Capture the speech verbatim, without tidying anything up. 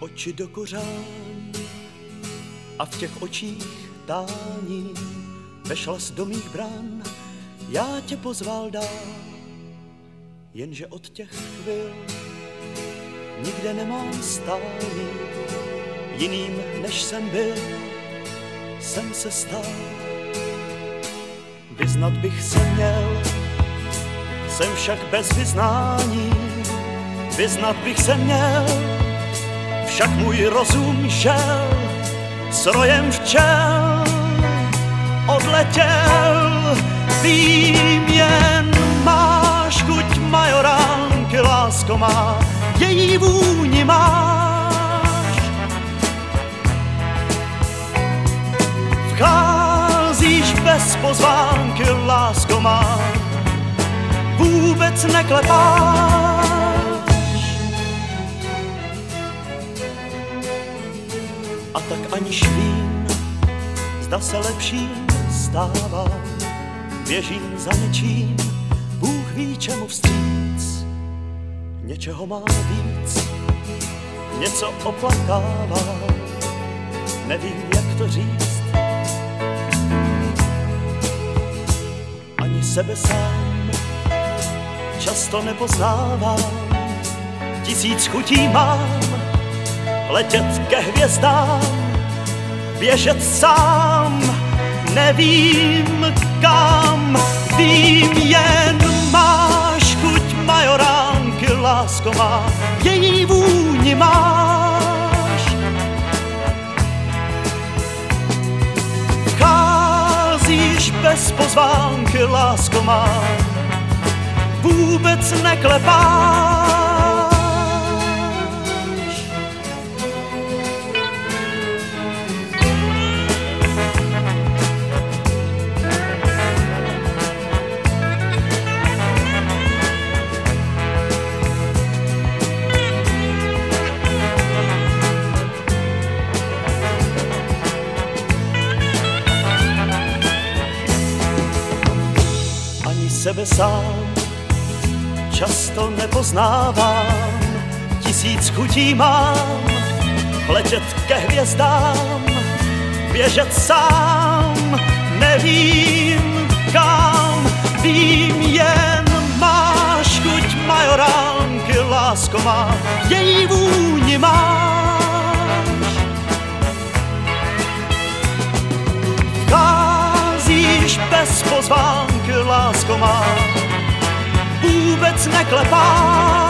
Oči do kořán a v těch očích tání, vešlas do mých brán, já tě pozval dál, jenže od těch chvil nikde nemám stání, jiným než jsem byl, jsem se stal. Vyznat bych se měl, jsem však bez vyznání, vyznat bych se měl, však můj rozum šel s rojem včel, odletěl. Vím, jen máš chuť majoránky, lásko má, její vůni máš. Vcházíš bez pozvánky, lásko má, vůbec neklepáš. A tak aniž vím, zda se lepším stává, běžím za něčím, Bůh ví čemu vstříc. Něčeho má víc, něco oplakává, nevím jak to říct. Ani sebe sám často nepoznávám, tisíc chutí mám, letět ke hvězdám, běžet sám, nevím kam. Vím, jen máš chuť majoránky, lásko má, její vůni máš. Vcházíš bez pozvánky, lásko má, vůbec neklepáš. Sebe sám často nepoznávám, tisíc chutí mám, letět ke hvězdám, běžet sám, nevím kam. Vím, jen máš chuť majoránky, lásko má, její vůni máš. Vcházíš bez pozvánky, lásko má, vůbec neklepáš.